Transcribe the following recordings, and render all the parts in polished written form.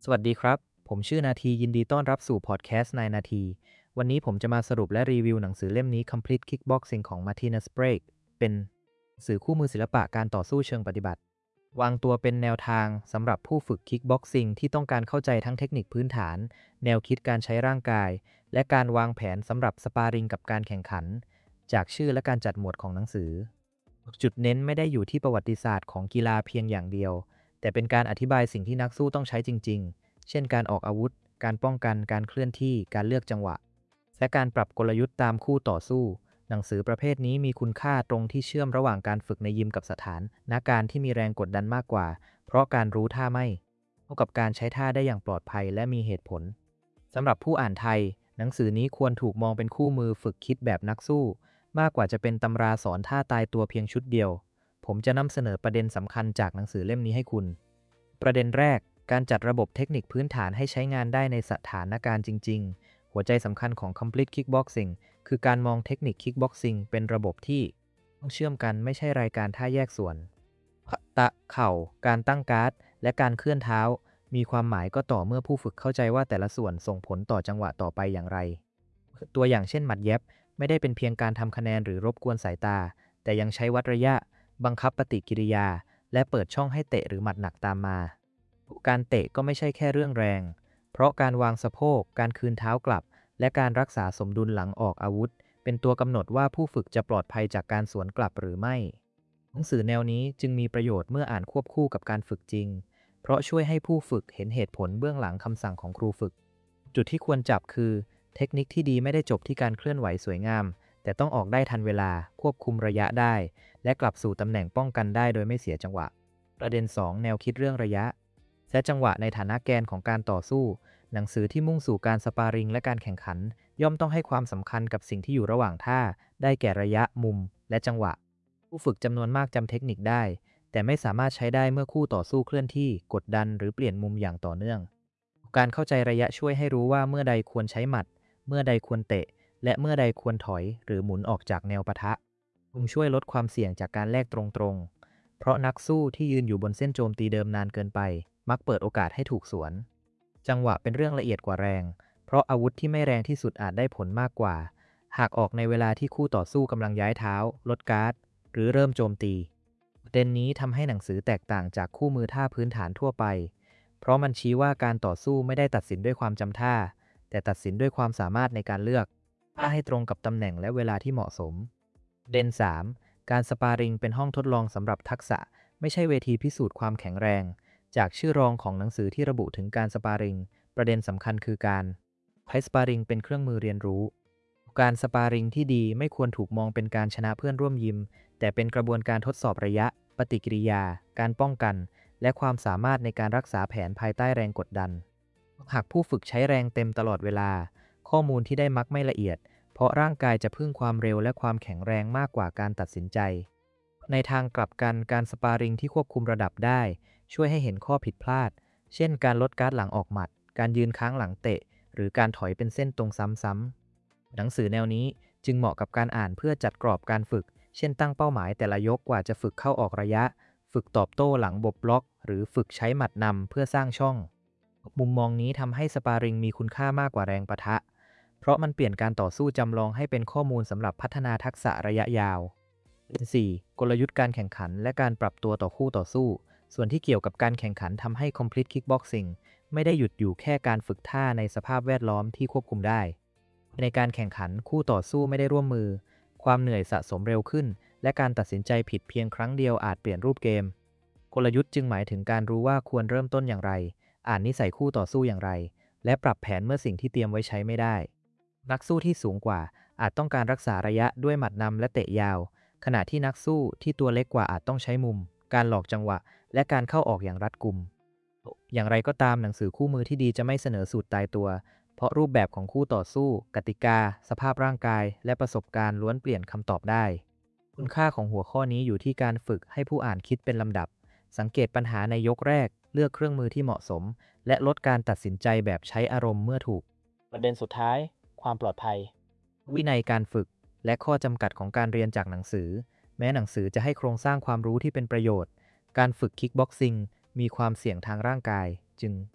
สวัสดีครับ ผมชื่อนาทียินดีต้อนรับสู่พอดแคสต์นายนาที วันนี้ผมจะมาสรุปและรีวิวหนังสือเล่มนี้ Complete Kickboxing ของ Martinez Brake เป็นหนังสือคู่มือศิลปะการต่อสู้เชิงปฏิบัติ วางตัวเป็นแนวทางสำหรับผู้ฝึก Kickboxing ที่ต้องการเข้าใจทั้งเทคนิคพื้นฐาน แนวคิดการใช้ร่างกาย และการวางแผนสำหรับสปาริงกับการแข่งขัน จากชื่อและการจัดหมวดของหนังสือ จุดเน้นไม่ได้อยู่ที่ประวัติศาสตร์ของกีฬาเพียงอย่างเดียว แต่เป็นการอธิบายสิ่งที่นักสู้ต้องใช้จริงๆ เช่นการออกอาวุธ การป้องกัน การเคลื่อนที่ การเลือกจังหวะ และการปรับกลยุทธ์ตามคู่ต่อสู้ หนังสือประเภทนี้มีคุณค่าตรงที่เชื่อมระหว่างการฝึกในยิมกับสถานการณ์ที่มีแรงกดดันมากกว่า เพราะการรู้ท่าไม่เท่ากับการใช้ท่าได้อย่างปลอดภัยและมีเหตุผล สำหรับผู้อ่านไทย หนังสือนี้ควรถูกมองเป็นคู่มือฝึกคิดแบบนักสู้ มากกว่าจะเป็นตำราสอนท่าตายตัวเพียงชุดเดียว ผมจะนำเสนอประเด็นสำคัญจากหนังสือเล่มนี้ให้คุณ ประเด็นแรก การจัดระบบเทคนิคพื้นฐานให้ใช้งานได้ในสถานการณ์จริงๆ หัวใจสำคัญของ Complete Kickboxing คือการมองเทคนิค Kickboxing เป็นระบบที่ต้องเชื่อมกันไม่ใช่รายการท่าแยกส่วนตะเข่า การตั้งการ์ด และการเคลื่อนเท้า มีความหมายก็ต่อเมื่อผู้ฝึกเข้าใจว่าแต่ละส่วนส่งผลต่อจังหวะต่อไปอย่างไร ตัวอย่างเช่นหมัดเย็บไม่ได้เป็นเพียงการทำคะแนนหรือรบกวนสายตา แต่ยังใช้วัดระยะ บังคับปฏิกิริยา และเปิดช่องให้เตะหรือหมัดหนักตามมา การเตะก็ไม่ใช่แค่เรื่องแรง เพราะการวางสะโพก การคืนเท้ากลับ และการรักษาสมดุลหลังออกอาวุธ เป็นตัวกำหนดว่าผู้ฝึกจะปลอดภัยจากการสวนกลับหรือไม่ หนังสือแนวนี้จึงมีประโยชน์เมื่ออ่านควบคู่กับการฝึกจริง เพราะช่วยให้ผู้ฝึกเห็นเหตุผลเบื้องหลังคำสั่งของครูฝึก จุดที่ควรจับคือเทคนิคที่ดีไม่ได้จบที่การเคลื่อนไหวสวยงาม แต่ต้องออกได้ทันเวลา ควบคุมระยะได้ และกลับสู่ตำแหน่งป้องกันได้โดยไม่เสียจังหวะ ประเด็น 2 แนวคิดเรื่องระยะและจังหวะในฐานะแกนของการต่อสู้ หนังสือที่มุ่งสู่การสปาริงและการแข่งขัน ย่อมต้องให้ความสำคัญกับสิ่งที่อยู่ระหว่างท่า ได้แก่ระยะ มุม และจังหวะ ผู้ฝึกจำนวนมากจำเทคนิคได้ แต่ไม่สามารถใช้ได้เมื่อคู่ต่อสู้เคลื่อนที่ กดดัน หรือเปลี่ยนมุมอย่างต่อเนื่อง การเข้าใจระยะช่วยให้รู้ว่าเมื่อใดควรใช้หมัด เมื่อใดควรเตะ และเมื่อใดควรถอยหรือหมุนออกจากแนวปะทะช่วยลดความเสี่ยงจากการแลกตรงๆ เพราะนักสู้ที่ยืนอยู่บนเส้นโจมตีเดิมนานเกินไป มักเปิดโอกาสให้ถูกสวน จังหวะเป็นเรื่องละเอียดกว่าแรง เพราะอาวุธที่ไม่แรงที่สุดอาจได้ผลมากกว่า หากออกในเวลาที่คู่ต่อสู้กำลังย้ายเท้า ลดการ์ด หรือเริ่มโจมตีประเด็นนี้ทำให้หนังสือแตกต่างจากคู่มือท่าพื้นฐานทั่วไป เพราะมันชี้ว่าการต่อสู้ไม่ได้ตัดสินด้วยความจำท่า แต่ตัดสินด้วยความสามารถในการเลือกท่าให้ตรงกับตำแหน่งและเวลาที่เหมาะสม เด่น 3 การสปาริงเป็นห้องทดลองสำหรับทักษะ ไม่ใช่เวทีพิสูจน์ความแข็งแรง จากชื่อรองของหนังสือที่ระบุถึงการสปาริง ประเด็นสำคัญคือการใช้สปาริงเป็นเครื่องมือเรียนรู้ การสปาริงที่ดีไม่ควรถูกมองเป็นการชนะเพื่อนร่วมยิม แต่เป็นกระบวนการทดสอบระยะ ปฏิกิริยา การป้องกัน และความสามารถในการรักษาแผนภายใต้แรงกดดัน หากผู้ฝึกใช้แรงเต็มตลอดเวลา ข้อมูลที่ได้มักไม่ละเอียด เพราะร่างกายจะพึ่งความเร็วและความแข็งแรงมากกว่าการตัดสินใจ ในทางกลับกันการสปาริงที่ควบคุมระดับได้ ช่วยให้เห็นข้อผิดพลาด เช่นการลดการ์ดหลังออกหมัด การยืนค้างหลังเตะ หรือการถอยเป็นเส้นตรงซ้ำๆหนังสือแนวนี้จึงเหมาะกับการอ่านเพื่อจัดกรอบการฝึก เช่นตั้งเป้าหมายแต่ละยกกว่าจะฝึกเข้าออกระยะ ฝึกตอบโต้หลังบบล็อก หรือฝึกใช้หมัดนำเพื่อสร้างช่อง มุมมองนี้ทำให้สปาริงมีคุณค่ามากกว่าแรงปะทะ เพราะมันเปลี่ยนการต่อสู้จำลองให้เป็นข้อมูลสำหรับพัฒนาทักษะระยะยาว 4. กลยุทธ์การแข่งขันและการปรับตัวต่อคู่ต่อสู้ ส่วนที่เกี่ยวกับการแข่งขันทำให้ Complete Kickboxing ไม่ได้หยุดอยู่แค่การฝึกท่าในสภาพแวดล้อมที่ควบคุมได้ ในการแข่งขันคู่ต่อสู้ไม่ได้ร่วมมือ ความเหนื่อยสะสมเร็วขึ้น และการตัดสินใจผิดเพียงครั้งเดียวอาจเปลี่ยนรูปเกม กลยุทธ์จึงหมายถึงการรู้ว่าควรเริ่มต้นอย่างไร อ่านนิสัยคู่ต่อสู้อย่างไร และปรับแผนเมื่อสิ่งที่เตรียมไว้ใช้ไม่ได้ นักสู้ที่สูงกว่าอาจต้องการรักษาระยะด้วยหมัดนำและเตะยาว ขณะที่นักสู้ที่ตัวเล็กกว่าอาจต้องใช้มุม การหลอกจังหวะ และการเข้าออกอย่างรัดกุม อย่างไรก็ตามหนังสือคู่มือที่ดีจะไม่เสนอสูตรตายตัว เพราะรูปแบบของคู่ต่อสู้ กติกา สภาพร่างกาย และประสบการณ์ล้วนเปลี่ยนคำตอบได้ คุณค่าของหัวข้อนี้อยู่ที่การฝึกให้ผู้อ่านคิดเป็นลำดับ สังเกตปัญหาในยกแรก เลือกเครื่องมือที่เหมาะสม และลดการตัดสินใจแบบใช้อารมณ์เมื่อถูก ประเด็นสุดท้าย ความปลอดภัย วินัยการฝึก และข้อจำกัดของการเรียนจากหนังสือ แม้หนังสือจะให้โครงสร้างความรู้ที่เป็นประโยชน์ การฝึกคิกบ็อกซิ่งมีความเสี่ยงทางร่างกาย จึง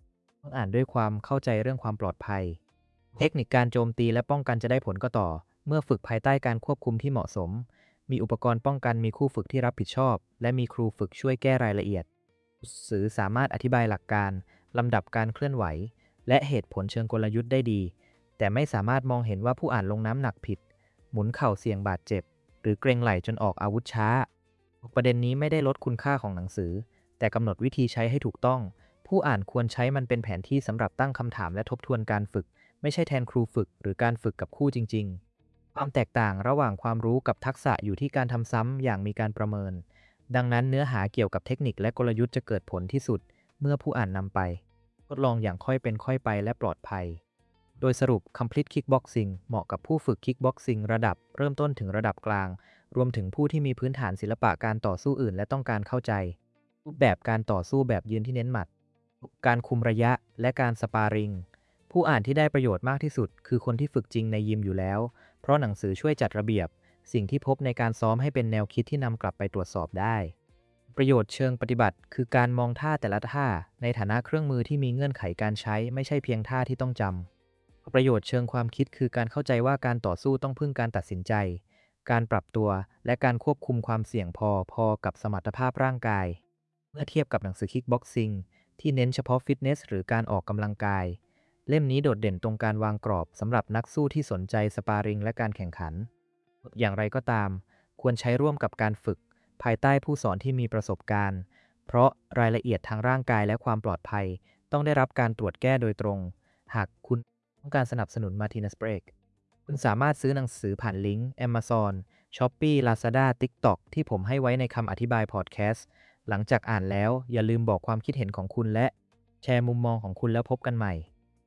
ต้องอ่านด้วยความเข้าใจเรื่องความปลอดภัยเทคนิคการโจมตีและป้องกันจะได้ผลก็ต่อเมื่อฝึกภายใต้การควบคุมที่เหมาะสมมีอุปกรณ์ป้องกันมีคู่ฝึกที่รับผิดชอบและมีครูฝึกช่วยแก้รายละเอียดสื่อสามารถอธิบายหลักการลำดับการเคลื่อนไหวและเหตุผลเชิงกลยุทธ์ได้ดีแต่ไม่สามารถมองเห็นว่าผู้อ่านลงน้ำหนักผิดหมุนเข่าเสี่ยงบาดเจ็บหรือเกรงไหล่จนออกอาวุธช้าประเด็นนี้ไม่ได้ลดคุณค่าของหนังสือแต่กำหนดวิธีใช้ให้ถูกต้องผู้อ่านควรใช้มันเป็นแผนที่สำหรับตั้งคำถามและทบทวนการฝึกไม่ใช่แทนครูฝึกหรือการฝึกกับคู่จริงๆความแตกต่างระหว่างความรู้กับทักษะอยู่ที่การทำซ้ำอย่างมีการประเมินดังนั้นเนื้อหาเกี่ยวกับเทคนิคและกลยุทธ์จะเกิดผลที่สุดเมื่อผู้อ่านนำไปทดลองอย่างค่อยเป็นค่อยไปและปลอดภัยโดยสรุป Complete Kickboxing เหมาะกับผู้ฝึก Kickboxing ระดับเริ่มต้นถึงระดับกลางรวมถึงผู้ที่มีพื้นฐานศิลปะการต่อสู้อื่นและต้องการเข้าใจรูปแบบการต่อสู้แบบยืนที่เน้นหมัดการคุมระยะและการสปาริงผู้อ่านที่ได้ประโยชน์มากที่สุดคือคนที่ฝึกจริงในยิมอยู่แล้วเพราะหนังสือช่วยจัดระเบียบสิ่งที่พบในการซ้อมให้เป็นแนวคิดที่นำกลับไปตรวจสอบได้ประโยชน์เชิงปฏิบัติคือการมองท่าแต่ละท่าในฐานะเครื่องมือที่มีเงื่อนไขการใช้ไม่ใช่เพียงท่าที่ต้องจำประโยชน์เชิงความคิดคือการเข้าใจว่าการต่อสู้ต้องพึ่งการตัดสินใจการปรับตัวและการควบคุมความเสี่ยงพอกับสมรรถภาพร่างกายเมื่อเทียบกับหนังสือคิกบ็อกซิ่งที่เน้นเฉพาะฟิตเนสหรือการออกกำลังกายเล่มนี้โดดเด่นตรงการวางกรอบสำหรับนักสู้ที่สนใจสปาริงและการแข่งขันอย่างไรก็ตามควรใช้ร่วมกับการฝึกภายใต้ผู้สอนที่มีประสบการณ์เพราะรายละเอียดทางร่างกายและความปลอดภัยต้องได้รับการตรวจแก้โดยตรงหากคุณต้องการสนับสนุน Martinez Break คุณสามารถซื้อหนังสือผ่านลิงก์ Amazon Shopee Lazada TikTok ที่ผมให้ไว้ในคำอธิบายพอดแคสต์หลังจากอ่านแล้วอย่าลืมบอกความคิดเห็นของคุณและแชร์มุมมองของคุณแล้วพบกันใหม่